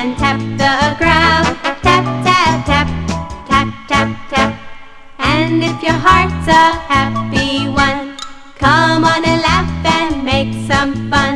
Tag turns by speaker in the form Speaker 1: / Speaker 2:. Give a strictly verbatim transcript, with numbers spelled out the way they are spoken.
Speaker 1: and tap the ground. Tap, tap, tap, tap, tap, tap. And if your heart's a happy one, come on and laugh and make some fun.